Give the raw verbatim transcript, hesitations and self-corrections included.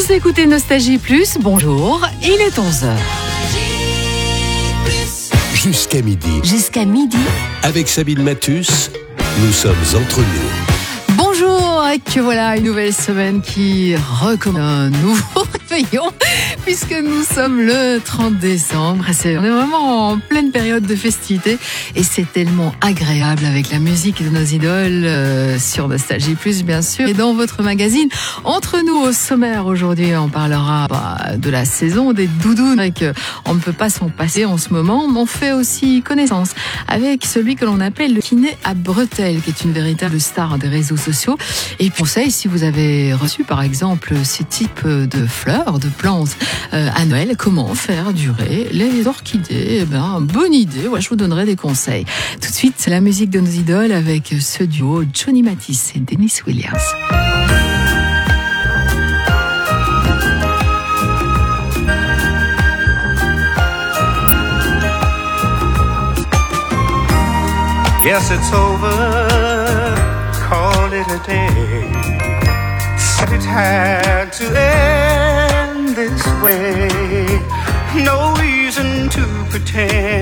Vous écoutez Nostalgie Plus, bonjour, il est onze heures. Jusqu'à midi. Jusqu'à midi. Avec Sabine Mathus, nous sommes entre nous. Bonjour, et que voilà une nouvelle semaine qui recommence un nouveau réveillon, puisque nous sommes le trente décembre. C'est, on est vraiment en pleine période de festivité et c'est tellement agréable avec la musique de nos idoles euh, sur Nostalgie Plus, bien sûr. Et dans votre magazine, entre nous au sommaire aujourd'hui, on parlera bah, de la saison des doudounes et que on ne peut pas s'en passer en ce moment. Mais on fait aussi connaissance avec celui que l'on appelle le kiné à bretelles, qui est une véritable star des réseaux sociaux. Et conseil, si vous avez reçu par exemple ce type de fleurs, de plantes euh, à Noël, comment faire durer les orchidées? Eh ben, bonne idée, ouais, je vous donnerai des conseils. Tout de suite, c'est la musique de nos idoles avec ce duo Johnny Mathis et Dennis Williams. Guess it's over, call it a day. Said it had to end this way. No reason to pretend